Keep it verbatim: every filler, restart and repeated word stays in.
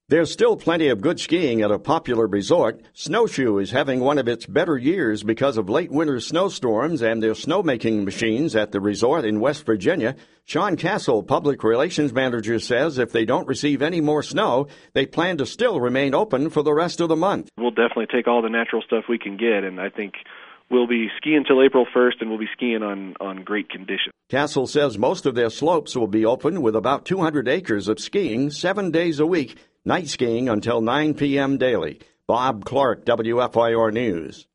There's still plenty of good skiing at a popular resort. Snowshoe is having one of its better years because of late winter snowstorms and their snowmaking machines at the resort in West Virginia. Sean Castle, public relations manager, says if they don't receive any more snow, they plan to still remain open for the rest of the month. We'll definitely take all the natural stuff we can get, and I think we'll be skiing till April first, and we'll be skiing on, on great conditions. Castle says most of their slopes will be open with about two hundred acres of skiing seven days a week. Night skiing until nine p.m. daily. Bob Clark, W F I R News.